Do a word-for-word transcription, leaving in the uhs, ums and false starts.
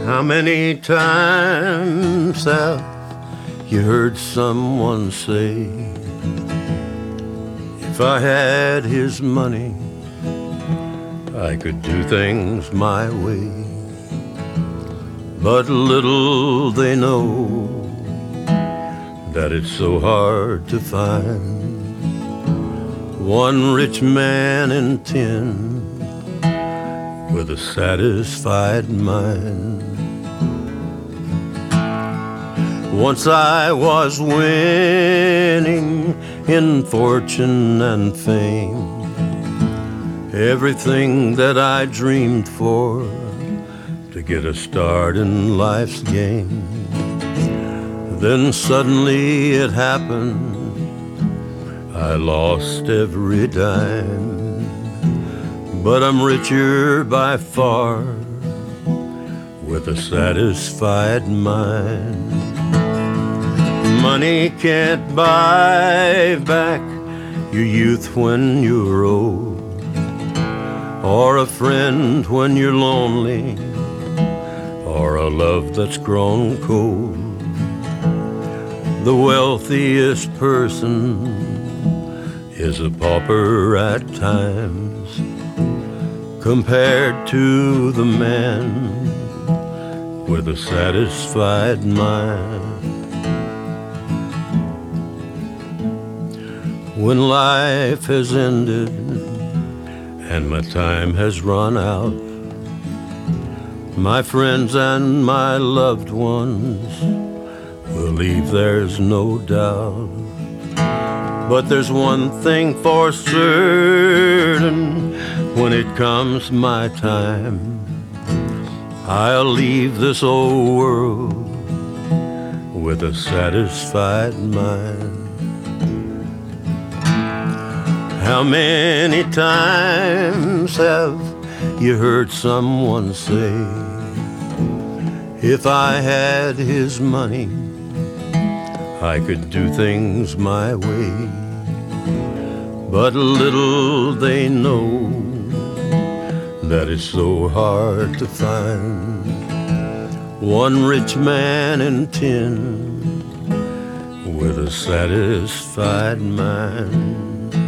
How many times have you heard someone say, if I had his money, I could do things my way. But little they know that it's so hard to find one rich man in ten with a satisfied mind. Once I was winning in fortune and fame, everything that I dreamed for to get a start in life's game. Then suddenly it happened, I lost every dime, but I'm richer by far with a satisfied mind. Money can't buy back your youth when you're old, or a friend when you're lonely, or a love that's grown cold. The wealthiest person is a pauper at times compared to the man with a satisfied mind. When life has ended and my time has run out, my friends and my loved ones believe there's no doubt. But there's one thing for certain, when it comes my time, I'll leave this old world with a satisfied mind. How many times have you heard someone say, if I had his money, I could do things my way. But little they know that it's so hard to find one rich man in ten with a satisfied mind.